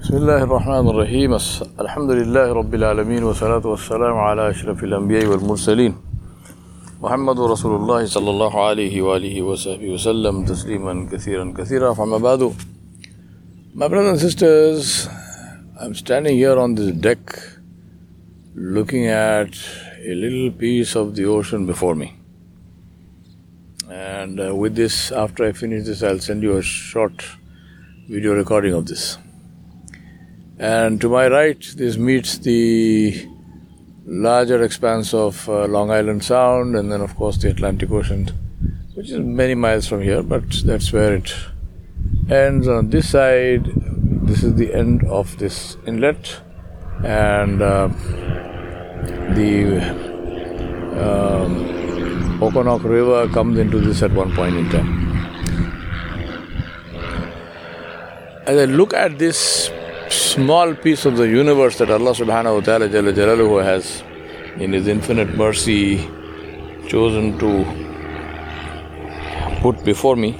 Bismillahir Rahmanir Rahim. Alhamdulillahi Rabbil Alameen wa salatu wa salam ala ashrafil anbiya wal mursaleen. Muhammadur Rasulullah sallallahu alayhi wa alihi wa sahbihi wa sallam tasliman kathira. Amma ba'du. My brothers and sisters, I'm standing here on this deck looking at a little piece of the ocean before me. And with this, after I finish this, I'll send you a short video recording of this. And to my right, this meets the larger expanse of Long Island Sound, and then of course the Atlantic Ocean, which is many miles from here, but that's where it ends. On this side, this is the end of this inlet, and the Okonock River comes into this at one point in time. As I look at this small piece of the universe that Allah subhanahu wa ta'ala Jalla Jalaluhu has in His infinite mercy chosen to put before me,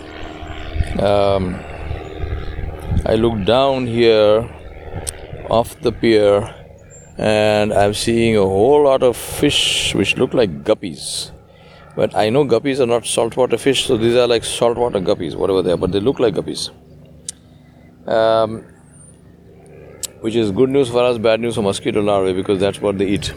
I look down here off the pier and I'm seeing a whole lot of fish which look like guppies. But I know guppies are not saltwater fish, so these are like saltwater guppies, whatever they are, but they look like guppies. Which is good news for us, bad news for mosquito larvae, because that's what they eat.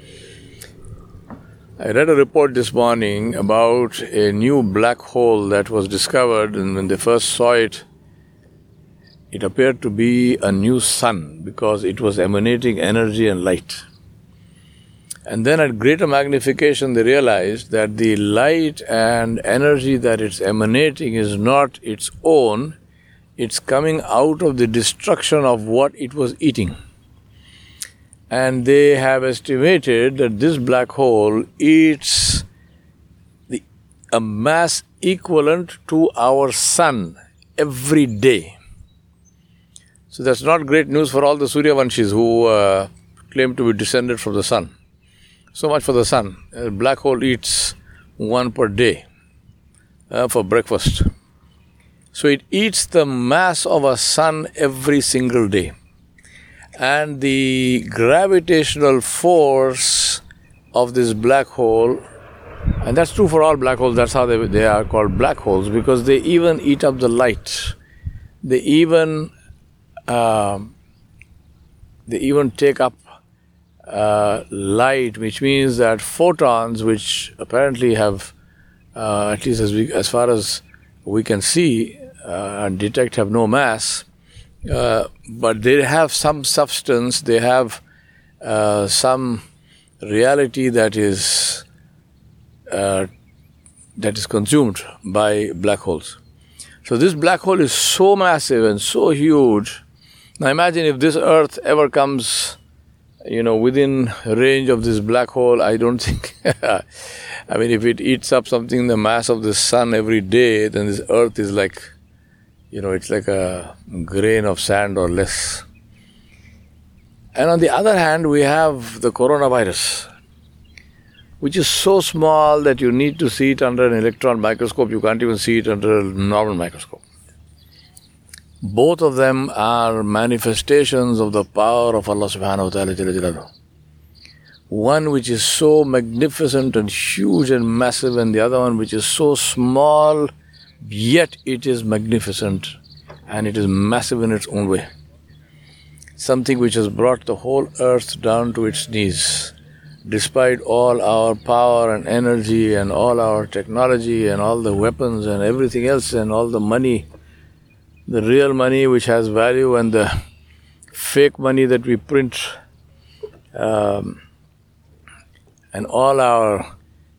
I read a report this morning about a new black hole that was discovered, and when they first saw it, it appeared to be a new sun because it was emanating energy and light. And then at greater magnification, they realized that the light and energy that it's emanating is not its own. It's coming out of the destruction of what it was eating. And they have estimated that this black hole eats a mass equivalent to our sun every day. So that's not great news for all the Suryavanshis who claim to be descended from the sun. So much for the sun. A black hole eats one per day for breakfast. So it eats the mass of a sun every single day. And the gravitational force of this black hole, and that's true for all black holes, that's how they are called black holes, because they even eat up the light. They even take up light, which means that photons, which apparently have, at least as far as we can see and detect, have no mass, but they have some substance, they have some reality that is consumed by black holes. So this black hole is so massive and so huge. Now imagine if this Earth ever comes within range of this black hole. I don't think, I mean, if it eats up something the mass of the sun every day, then this Earth is like, it's like a grain of sand or less. And on the other hand, we have the coronavirus, which is so small that you need to see it under an electron microscope. You can't even see it under a normal microscope. Both of them are manifestations of the power of Allah subhanahu wa ta'ala Jalla Jalaluhu. One which is so magnificent and huge and massive, and the other one which is so small, yet it is magnificent and it is massive in its own way. Something which has brought the whole earth down to its knees. Despite all our power and energy and all our technology and all the weapons and everything else and all the money, the real money which has value and the fake money that we print, and all our,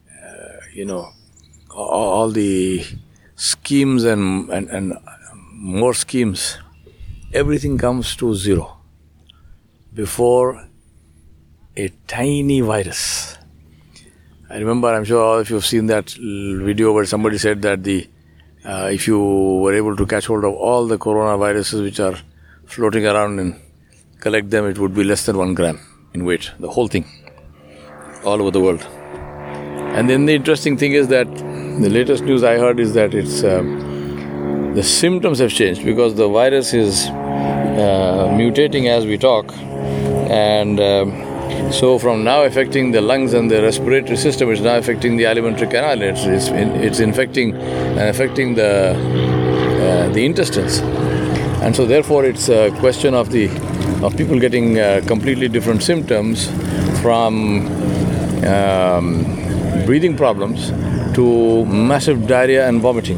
all the schemes and more schemes, everything comes to zero before a tiny virus. I remember, I'm sure all of you have seen that video where somebody said that if you were able to catch hold of all the coronaviruses which are floating around and collect them, it would be less than 1 gram in weight, the whole thing, all over the world. And then the interesting thing is that the latest news I heard is that it's the symptoms have changed, because the virus is mutating as we talk, and so from now affecting the lungs and the respiratory system, it's now affecting the alimentary canal. It's infecting and affecting the intestines, and so therefore it's a question of people getting completely different symptoms, from breathing problems to massive diarrhea and vomiting.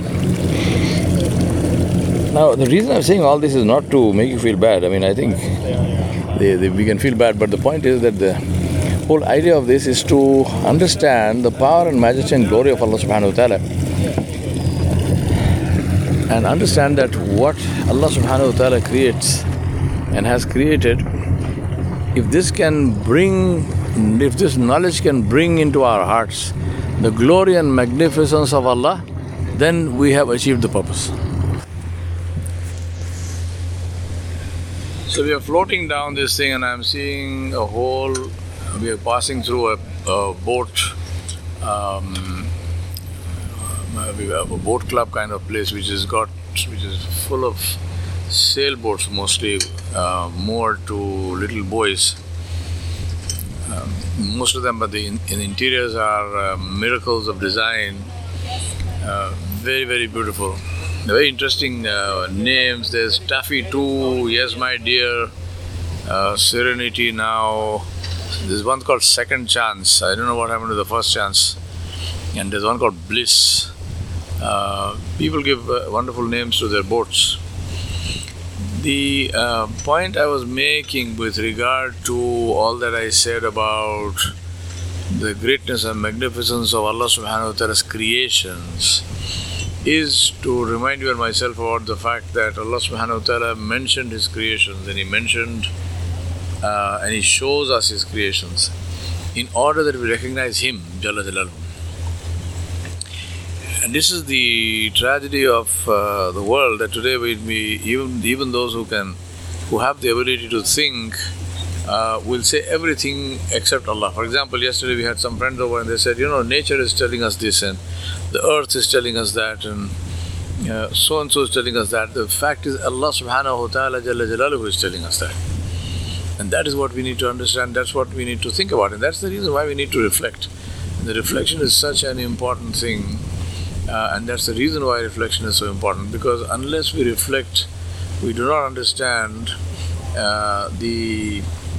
Now, the reason I'm saying all this is not to make you feel bad. I mean, I think we can feel bad, but the point is that the whole idea of this is to understand the power and majesty and glory of Allah subhanahu wa ta'ala, and understand that what Allah subhanahu wa ta'ala creates and has created, if this knowledge can bring into our hearts the glory and magnificence of Allah, then we have achieved the purpose. So we are floating down this thing, and I'm seeing we are passing through a boat, we have a boat club kind of place which is full of sailboats, mostly moored to little buoys. Most of them, but in interiors are miracles of design, very, very beautiful. Very interesting names. There's Taffy 2, Yes My Dear, Serenity Now. There's one called Second Chance. I don't know what happened to the first chance. And there's one called Bliss. People give wonderful names to their boats. The point I was making with regard to all that I said about the greatness and magnificence of Allah subhanahu wa ta'ala's creations is to remind you and myself about the fact that Allah subhanahu wa ta'ala mentioned His creations, and He mentioned and He shows us His creations in order that we recognize Him, Jalla Jalaluhu. And this is the tragedy of the world, that today even those who have the ability to think will say everything except Allah. For example, yesterday we had some friends over and they said, nature is telling us this, and the earth is telling us that, and so-and-so is telling us that. The fact is Allah subhanahu wa ta'ala Jalla Jalaluhu is telling us that. And that is what we need to understand, that's what we need to think about, and that's the reason why we need to reflect. And the reflection is such an important thing, and that's the reason why reflection is so important, because unless we reflect, we do not understand we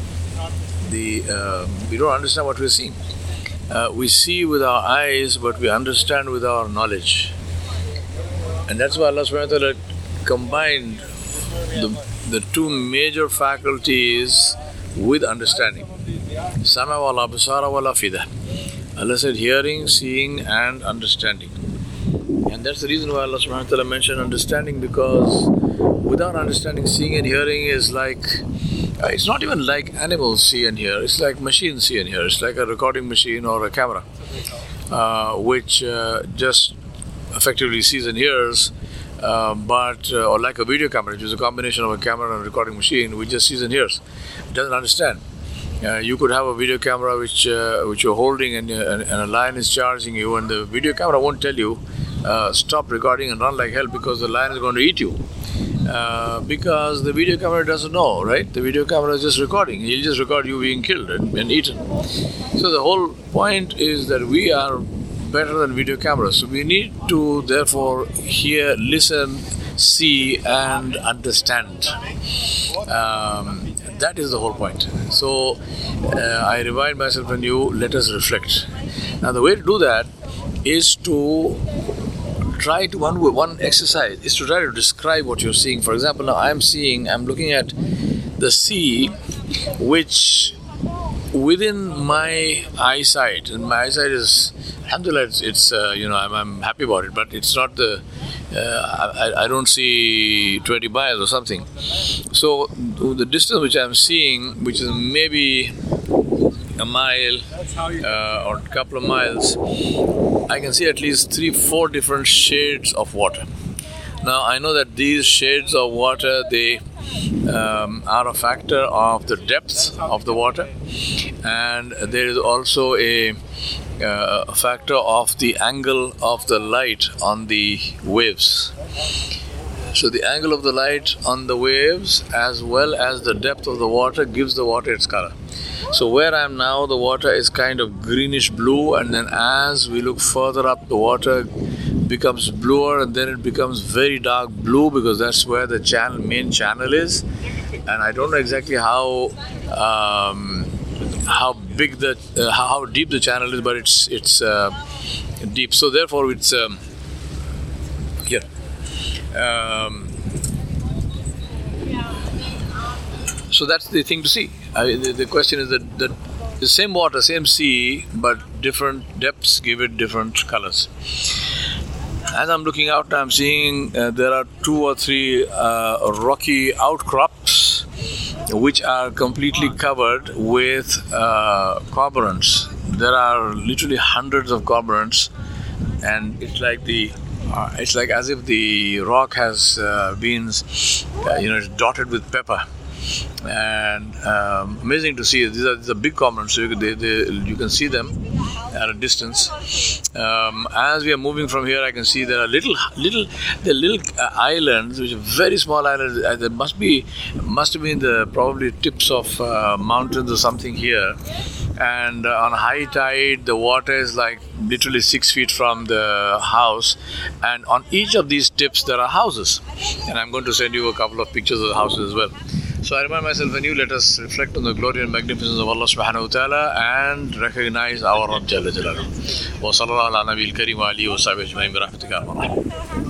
don't understand what we're seeing. We see with our eyes, but we understand with our knowledge. And that's why Allah subhanahu wa ta'ala combined the two major faculties with understanding. Sama wal absara wal afida. Allah said hearing, seeing and understanding. And that's the reason why Allah subhanahu wa ta'ala mentioned understanding, because without understanding, seeing and hearing is like, it's not even like animals see and hear, it's like machines see and hear. It's like a recording machine or a camera, which just effectively sees and hears, or like a video camera, which is a combination of a camera and a recording machine, which just sees and hears. It doesn't understand. You could have a video camera which you're holding, and a lion is charging you, and the video camera won't tell you stop recording and run like hell because the lion is going to eat you. Because the video camera doesn't know, right? The video camera is just recording. He'll just record you being killed and eaten. So the whole point is that we are better than video cameras. So we need to therefore hear, listen, see and understand. That is the whole point. So I remind myself and you, let us reflect. Now the way to do that is to try to, one exercise is to try to describe what you're seeing. For example, now I'm looking at the sea, which within my eyesight, and my eyesight is, alhamdulillah, it's I'm happy about it, but it's not I don't see 20 miles or something. So the distance which I'm seeing, which is maybe a mile or a couple of miles, I can see at least 3-4 different shades of water. Now I know that these shades of water, they are a factor of the depth of the water, and there is also a factor of the angle of the light on the waves. So the angle of the light on the waves as well as the depth of the water gives the water its color. So where I am now, the water is kind of greenish blue, and then as we look further up, the water becomes bluer, and then it becomes very dark blue, because that's where the main channel is. And I don't know exactly how big how deep the channel is, but it's deep. So therefore, it's here. So that's the thing to see. The question is that the same water, same sea, but different depths give it different colors. As I'm looking out, I'm seeing there are 2 or 3 rocky outcrops which are completely covered with cormorants. There are literally hundreds of cormorants, and it's like as if the rock has been, it's dotted with pepper. And amazing to see. These are big cormorants, so you can see them at a distance. As we are moving from here, I can see there are little islands, which are very small islands. There must have been probably tips of mountains or something here. And on high tide, the water is like literally 6 feet from the house, and on each of these tips there are houses. And I'm going to send you a couple of pictures of the houses as well. So I remind myself and you, let us reflect on the glory and magnificence of Allah subhanahu wa ta'ala and recognize our Rabb Jalla Jalaluhu. Wa sallallahu ala nabiyil kareem wa alihi wa sahbihi ajma'in bi rahmatika ya arhamar rahimin.